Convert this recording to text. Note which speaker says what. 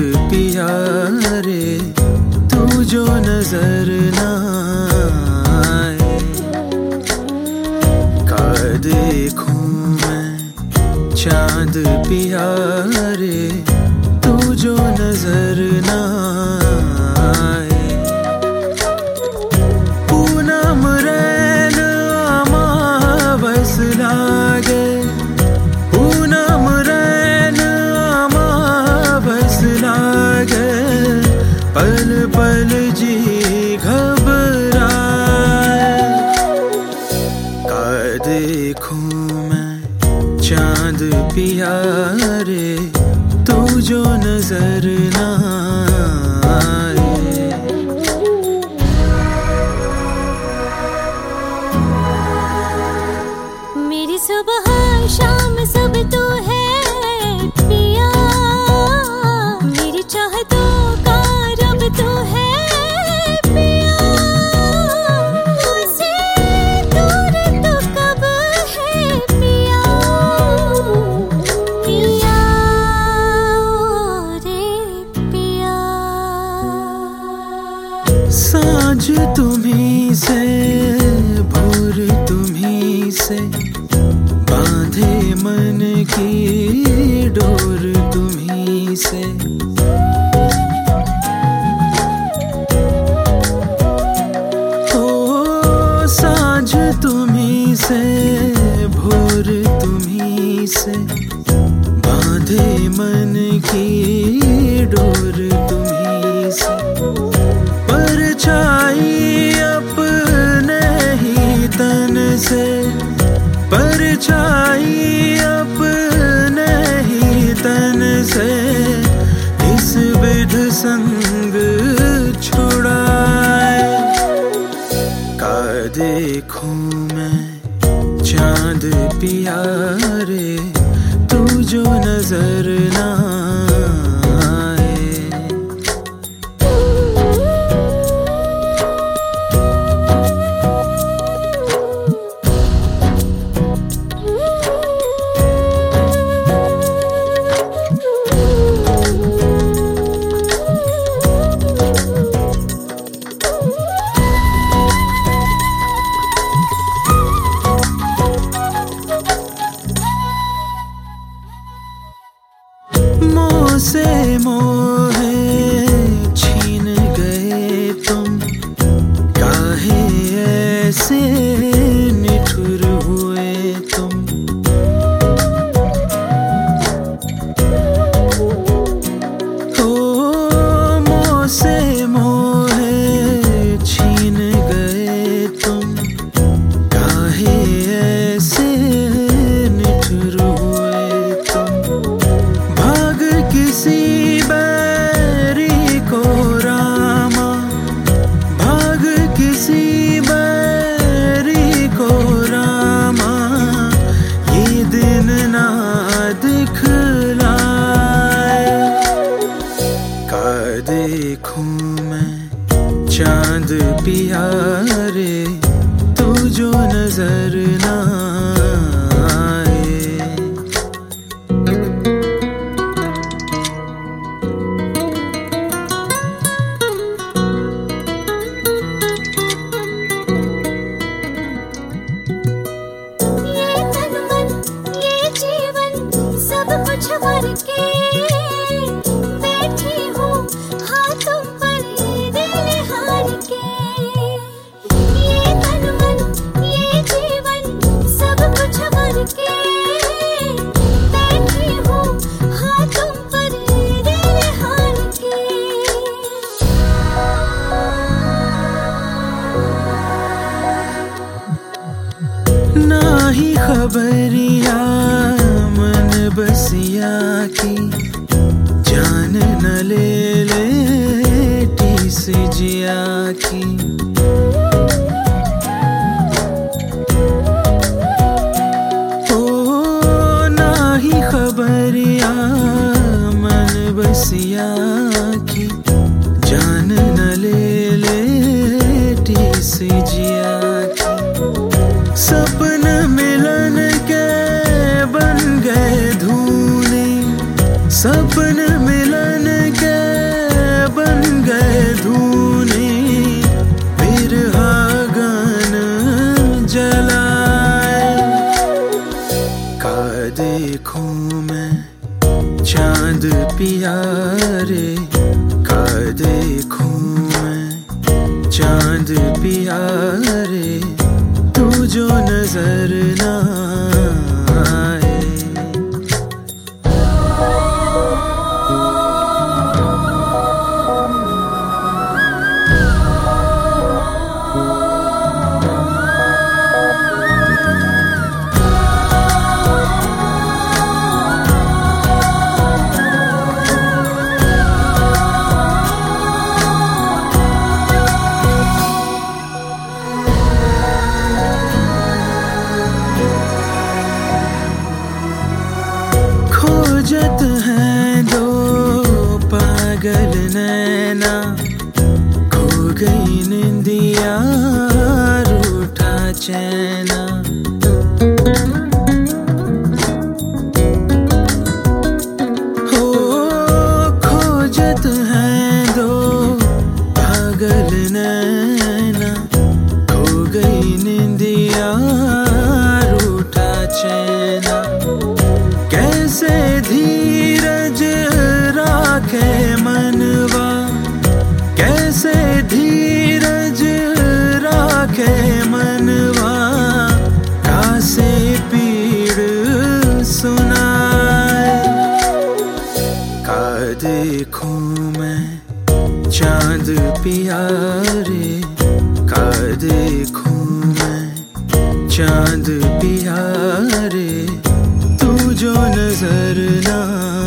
Speaker 1: पिया रे तू जो नजर ना आए। का देखूं मैं चांद पिया रे तू जो नजर ना आए। पूनम रैन अमावस लागे, पूनम रैन अमावस लागे, पल पल जी घबराए। का देखूं मैं चांद पिया रे तू जो नजर ना आए।
Speaker 2: मेरी सुबह शाम सब तू है पिया, मेरी चाहतों का रब तू है पिया। मुझसे दूर तो कब है पिया, पिया रे पिया।
Speaker 1: साँझ तुम्हीं से भोर तुम्हीं से, बांधे मन की डोर तुम्हीं से। ओ साँझ तुम्हीं से भोर तुम्हीं से, बांधे मन की डोर तुम्हीं से। परछाई अपने ही तन से, परछाई अपने ही तन से, इस विध संग छुड़ाए। का देखूं मैं चांद पिया रे तू जो नजर ना आए। मोह से मोहे छीन गए तुम, काहे ऐसे निठुर हुए तुम। ओ मोह से मोहे छीन गए तुम, काहे ऐसे निठुर हुए तुम। किसी बैरी को रामा, भाग किसी बैरी को रामा, ये दिन ना दिखलाए। का देखूं मैं चांद पिया रे तू जो नजर ना आए।
Speaker 2: भर के बैठी हूँ हाथों पर दिल हार के। ये तन मन ये जीवन सब कुछ भर के बैठी हूँ हाथों पर दिल हार के।
Speaker 1: ना ही खबरिया मन बसिया की, जान न ले ले टीस जिया की। ओ ना ही खबरिया मन बसिया की, जान न ले ले टीस जिया की। सपन मिलन के बन गए धूने, सपन मिलन के का देखूं मैं चांद पिया रे, तू जो नजर ना आए। खोजत हैं दो पागल नैना, खो गई निंदिया रूठा चैना। हो खोजत हैं दो पागल नैना, खो गई निंदिया रूठा चैना। कैसे धीरज राखे मनवा, कैसे धीरज राखे मनवा, कासे पीड़ सुनाए। का देखूं मैं चांद पिया रे, का देखूं मैं चांद पिया रे, तू जो नजर ना